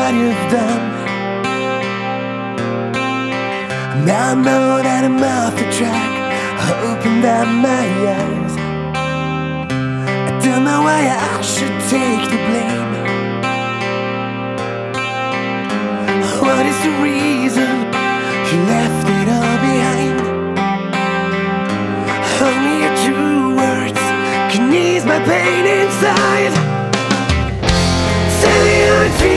what you've done. Now I know that I'm off the track. I opened up my eyes. I don't know why I should take the blame. What is the reason you left it all behind? Only your true words can ease my pain inside.